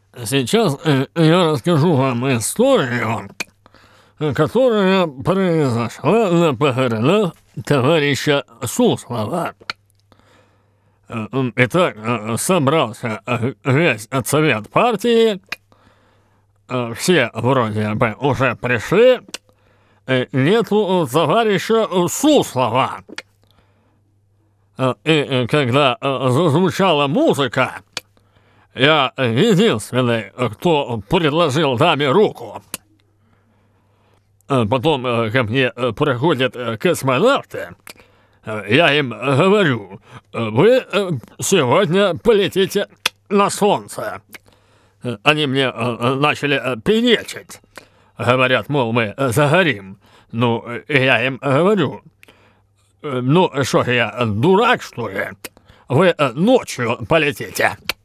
Сейчас я расскажу вам историю, которая произошла на похоронах товарища Суслова. Итак, собрался весь совет партии, все вроде бы уже пришли, нету товарища Суслова. И когда зазвучала музыка, я единственный, кто предложил даме руку. Потом ко мне приходят космонавты, я им говорю: вы сегодня полетите на Солнце. Они мне начали перечить. Говорят, мол, мы загорим. Ну, я им говорю: ну, что я, дурак, что ли? Вы ночью полетите.